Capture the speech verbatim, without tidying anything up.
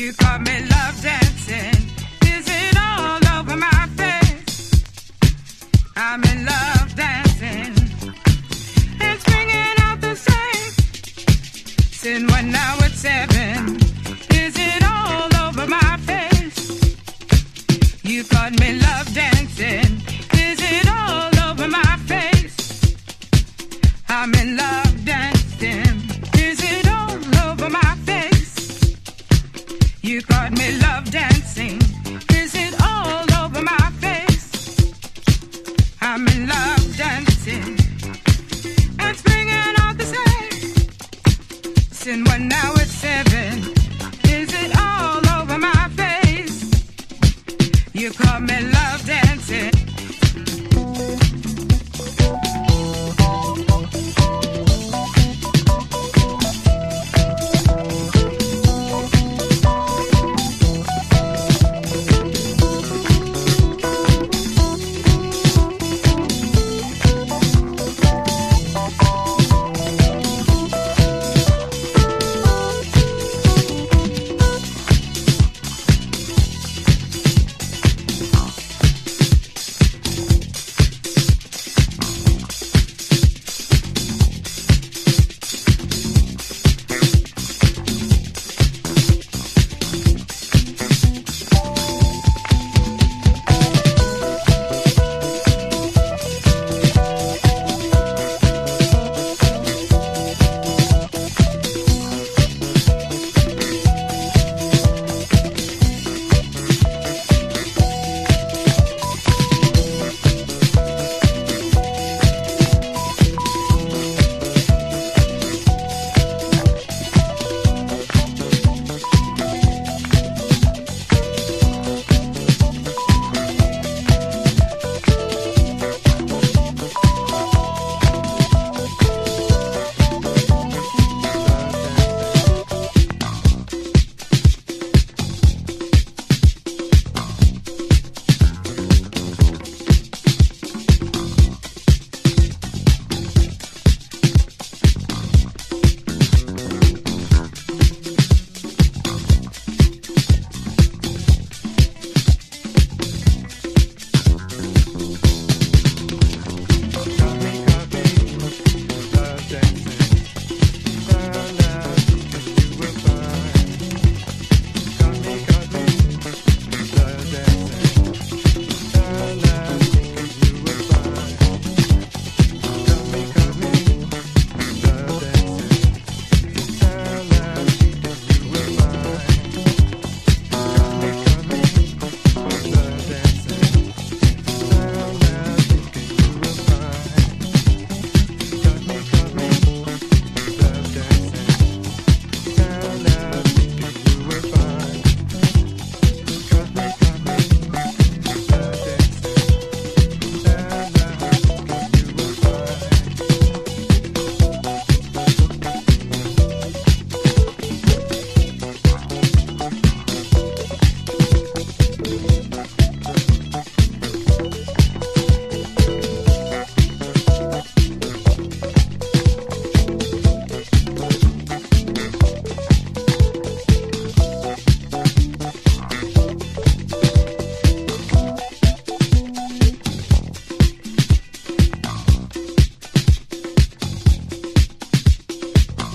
You caught me love dancing. Is it all over my face? I'm in love dancing. It's bringing out the same. Since when now it's seven. Is it all over my face? You caught me love dancing. Is it all over my face? I'm in love dancing. Is it all over my face? You caught me love dancing. Is it all over my face? I'm in love dancing. It's bringing out the same. Since when now it's seven. Is it all over my face? You caught me love dancing.